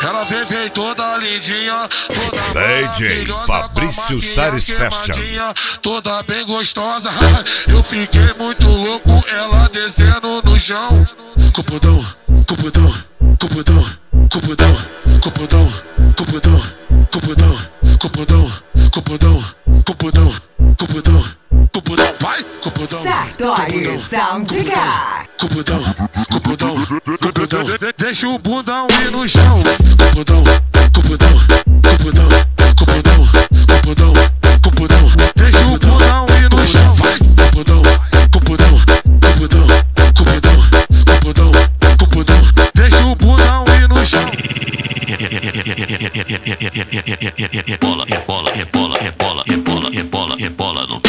Ela vem toda lindinha, toda DJ Fabrício Sares Fashion, toda bem gostosa. Eu fiquei muito louco, ela descendo no chão. Cupudão, cupudão, cupudão, cupudão, cupudão, cupudão, cupudão, cupudão, cupudão, cupudão, cupudão, cupudão, vai, cupudão. Sartori Soundcar. Cupudão, cupudão, cupudão, deixa o bundão ir no chão. Cupudão, cupudão, cupudão, cupudão, cupudão, cupudão, deixa o bundão ir no chão. Vai, cupudão, cupudão, cupudão, cupudão, cupudão, cupudão, deixa o bundão ir no chão. Rebola, rebola, rebola, rebola, rebola, rebola, rebola, rebola no